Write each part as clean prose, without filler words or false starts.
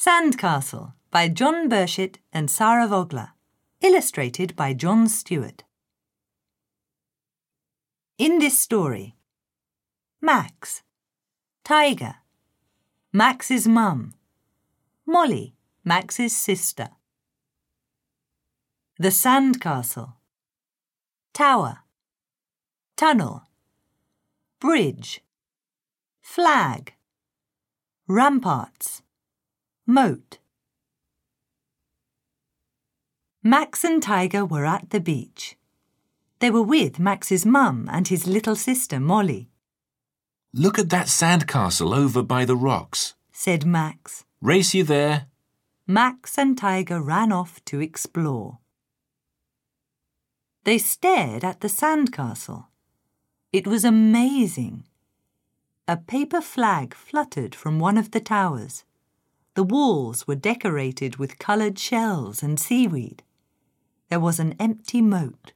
Sandcastle by John Burchett and Sarah Vogler. Illustrated by John Stewart. In this story, Max, Tiger, Max's mum, Molly, Max's sister. The Sandcastle, Tower, Tunnel, Bridge, Flag, Ramparts, Moat. Max and Tiger were at the beach. They were with Max's mum and his little sister Molly. "Look at that sandcastle over by the rocks," said Max. "Race you there." Max and Tiger ran off to explore. They stared at the sandcastle. It was amazing. A paper flag fluttered from one of the towers. The walls were decorated with coloured shells and seaweed. There was an empty moat.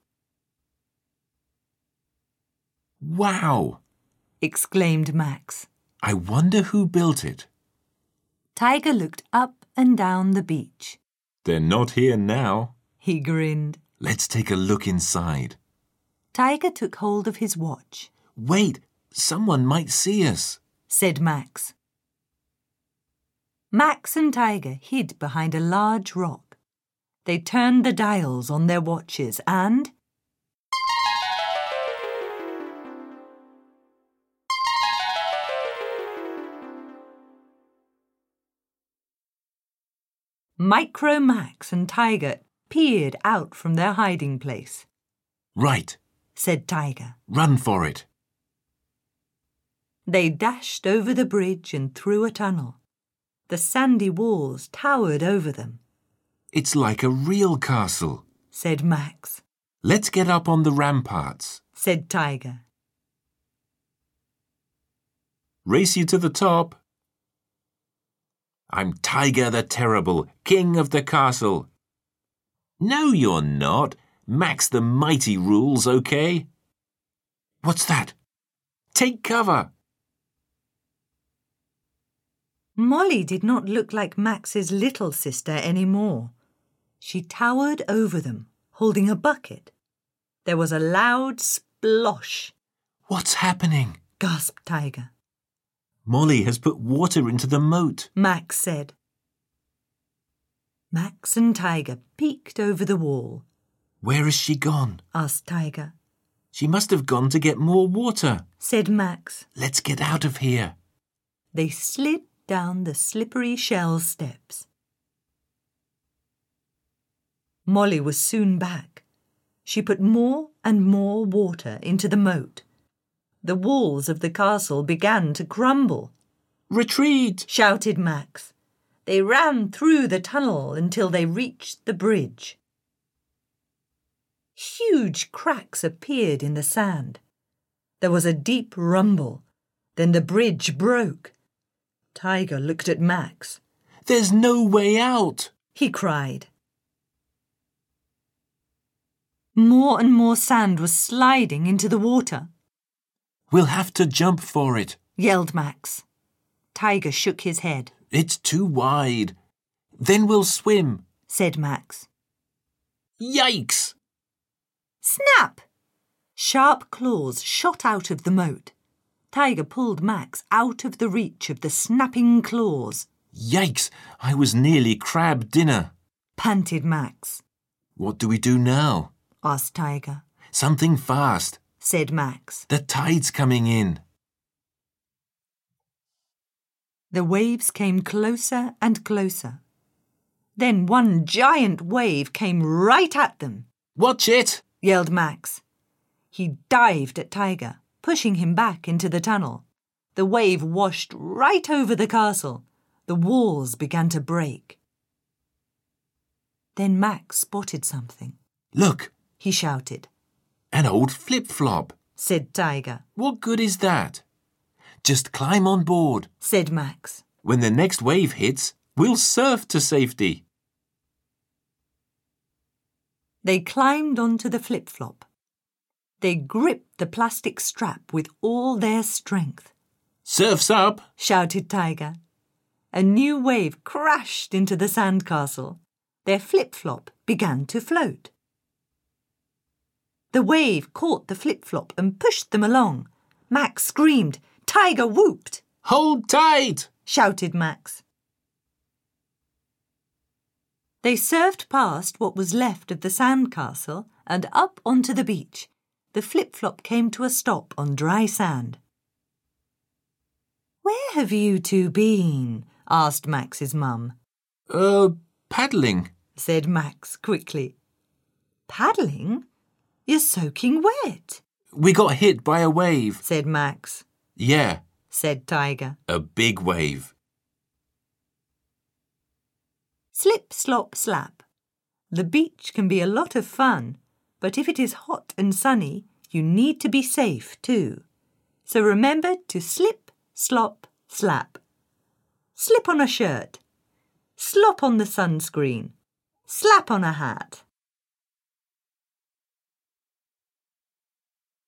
"Wow!" exclaimed Max. "I wonder who built it." Tiger looked up and down the beach. "They're not here now." He grinned. "Let's take a look inside." Tiger took hold of his watch. "Wait, someone might see us," said Max. Max and Tiger hid behind a large rock. They turned the dials on their watches and... Micro Max and Tiger peered out from their hiding place. "Right," said Tiger. "Run for it." They dashed over the bridge and through a tunnel. The sandy walls towered over them. "It's like a real castle," said Max. "Let's get up on the ramparts." said Tiger. "Race you to the top." "I'm Tiger the Terrible, king of the castle." "No, you're not. Max the Mighty rules, okay?" "What's that?" "Take cover." Molly did not look like Max's little sister anymore. She towered over them, holding a bucket. There was a loud splosh. "What's happening?" gasped Tiger. "Molly has put water into the moat," Max said. Max and Tiger peeked over the wall. "Where has she gone?" asked Tiger. "She must have gone to get more water," said Max. "Let's get out of here." They slid down the slippery shell steps. Molly was soon back. She put more and more water into the moat. The walls of the castle began to crumble. "Retreat!" shouted Max. They ran through the tunnel until they reached the bridge. Huge cracks appeared in the sand. There was a deep rumble. Then the bridge broke. Tiger looked at Max. "There's no way out!" he cried. More and more sand was sliding into the water. "We'll have to jump for it," yelled Max. Tiger shook his head. "It's too wide. Then we'll swim," said Max. "Yikes!" Snap! Sharp claws shot out of the moat. Tiger pulled Max out of the reach of the snapping claws. "Yikes! I was nearly crab dinner," panted Max. "What do we do now?" asked Tiger. "Something fast," said Max. "The tide's coming in." The waves came closer and closer. Then one giant wave came right at them. "Watch it!" yelled Max. He dived at Tiger, pushing him back into the tunnel. The wave washed right over the castle. The walls began to break. Then Max spotted something. "Look!" he shouted. "An old flip-flop," said Tiger. "What good is that?" "Just climb on board," said Max. "When the next wave hits, we'll surf to safety." They climbed onto the flip-flop. They gripped the plastic strap with all their strength. "Surf's up!" shouted Tiger. A new wave crashed into the sandcastle. Their flip-flop began to float. The wave caught the flip-flop and pushed them along. Max screamed. Tiger whooped. Hold tight! Shouted Max. They surfed past what was left of the sandcastle and up onto the beach. The flip-flop came to a stop on dry sand. "Where have you two been?" asked Max's mum. Paddling, said Max quickly. "Paddling? You're soaking wet," We got hit by a wave. said Max. Yeah, Said Tiger. a big wave. Slip, slop, slap. The beach can be a lot of fun, but if it is hot and sunny, you need to be safe too. So remember to slip, slop, slap. Slip on a shirt. Slop on the sunscreen. Slap on a hat.